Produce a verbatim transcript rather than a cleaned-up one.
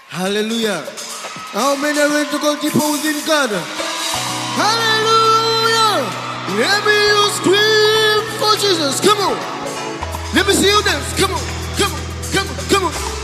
Hallelujah. How many are ready to go deeper within God? Hallelujah. Let me you scream for Jesus. Come on. Let me see you dance. Come on. Come on. Come on. Come on.